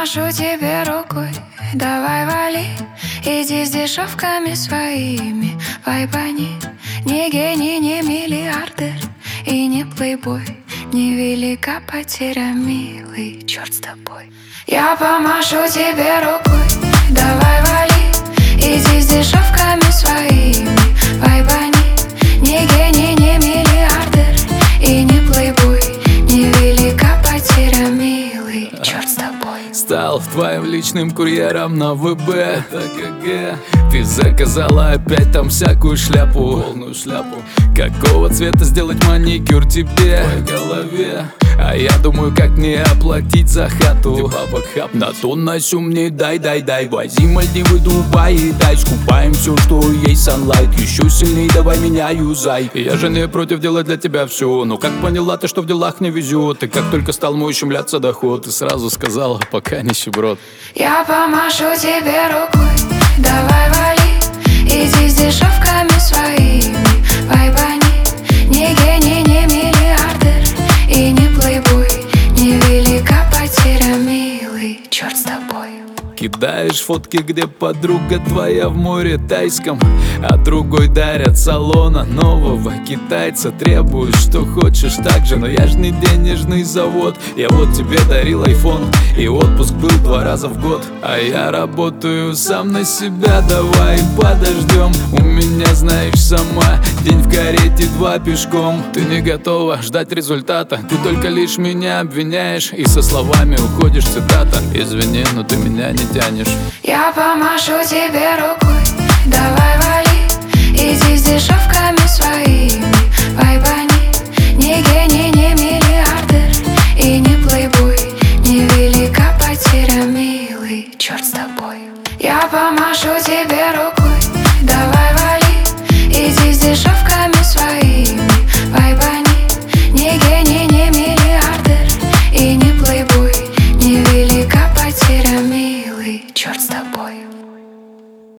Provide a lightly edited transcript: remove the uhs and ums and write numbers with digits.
помашу тебе рукой, давай вали. Иди с дешевками своими, вайбани. Не гений, не миллиардер и не плейбой. Невелика потеря, милый, черт с тобой. Я помашу тебе рукой, давай вали. Иди с дешевками своими, вайбани. Не гений, не миллиардер и не плейбой. Невелика потеря, милый, черт с тобой. Стал твоим личным курьером на ВБ. Это ГГ. Ты заказала опять там всякую шляпу, полную шляпу. Какого цвета сделать маникюр тебе в голове? А я думаю, как мне оплатить за хату. На то на сём мне дай. Вози Мальдивы, Дубай и дай. Скупаем все, что есть, Sunlight. Еще сильней давай меня юзай. Я же не против делать для тебя все. Но как поняла ты, что в делах не везет? И как только стал мой ущемляться доход, ты сразу сказала, пока нищеброд. Я помашу тебе рукой, давай вали. Иди с дешевками своими, вайбани. Не гений, не миллиардер и не плейбой. Невелика потеря, милый, черт с тобой. Кидаешь фотки, где подруга твоя в море тайском, а другой дарят салона нового китайца. Требуешь, что хочешь так же, но я ж не денежный завод. Я вот тебе дарил айфон, и отпуск был 2 раза в год. А я работаю сам на себя, давай подождем. У меня, знаешь, сама день в карете, 2 пешком. Ты не готова ждать результата, ты только лишь меня обвиняешь и со словами уходишь, цитата: извини, но ты меня не тянешь. Я помашу тебе рукой, давай